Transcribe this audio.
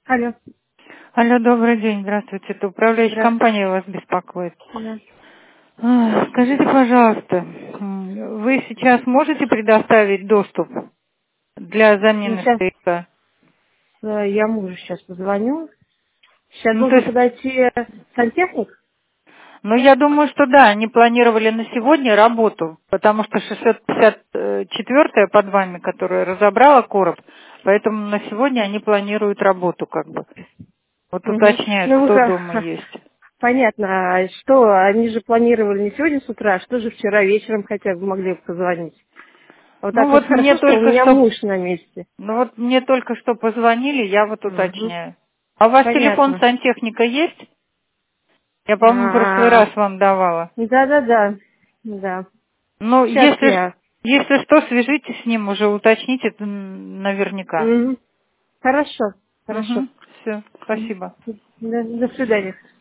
Алло. Алло, добрый день, здравствуйте. Это управляющая Здравствуйте. компания вас беспокоит. Да. Скажите, пожалуйста, вы сейчас можете предоставить доступ для Ну, замены сейчас стояка? я мужу сейчас позвоню. Сейчас Ну, то должен есть, подойти сантехник. ну, я думаю, что да, они планировали на сегодня работу, потому что 654-я под вами, которая разобрала короб, поэтому на сегодня они планируют работу, как бы. Вот Угу. уточняют, Ну, кто дома есть. понятно. А что, они же планировали не сегодня с утра, а что же вчера вечером хотя бы могли бы позвонить? Вот Ну, так вот вот мне хорошо, что у только меня что муж на месте. Ну вот мне только что позвонили, я вот Угу. уточняю. А у вас телефон Понятно. сантехника есть? Я, по-моему, в прошлый А, раз вам давала. да-да-да. Да. Ну, Сейчас если, я. если что, свяжитесь с ним, уже уточните наверняка. Мгм. Хорошо. Хорошо. Угу, все, Мгм. спасибо. До свидания.